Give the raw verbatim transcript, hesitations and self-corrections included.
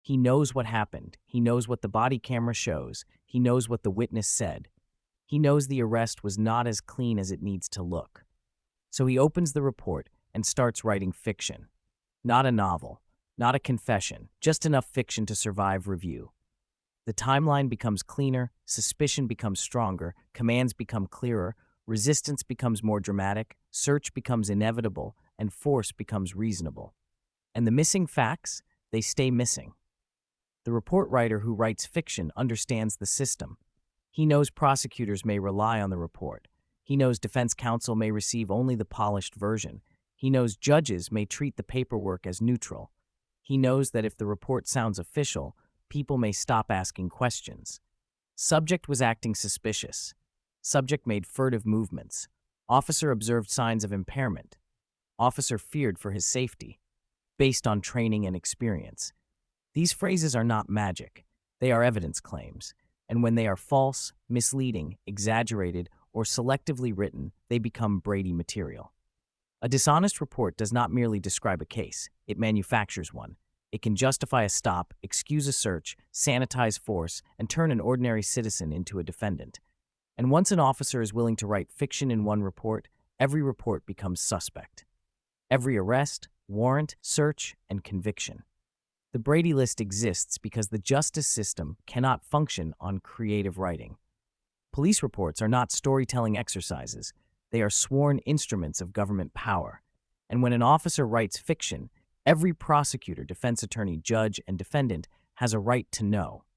He knows what happened. He knows what the body camera shows. He knows what the witness said. He knows the arrest was not as clean as it needs to look. So he opens the report and starts writing fiction. Not a novel, not a confession, just enough fiction to survive review. The timeline becomes cleaner, suspicion becomes stronger, commands become clearer, resistance becomes more dramatic, search becomes inevitable, and force becomes reasonable. And the missing facts, they stay missing. The report writer who writes fiction understands the system. He knows prosecutors may rely on the report. He knows defense counsel may receive only the polished version. He knows judges may treat the paperwork as neutral. He knows that if the report sounds official, people may stop asking questions. Subject was acting suspicious. Subject made furtive movements. Officer observed signs of impairment. Officer feared for his safety, based on training and experience. These phrases are not magic. They are evidence claims. And when they are false, misleading, exaggerated, or selectively written, they become Brady material. A dishonest report does not merely describe a case, it manufactures one. It can justify a stop, excuse a search, sanitize force, and turn an ordinary citizen into a defendant. And once an officer is willing to write fiction in one report, every report becomes suspect. Every arrest, warrant, search, and conviction. The Brady List exists because the justice system cannot function on creative writing. Police reports are not storytelling exercises. They are sworn instruments of government power. And when an officer writes fiction, every prosecutor, defense attorney, judge, and defendant has a right to know.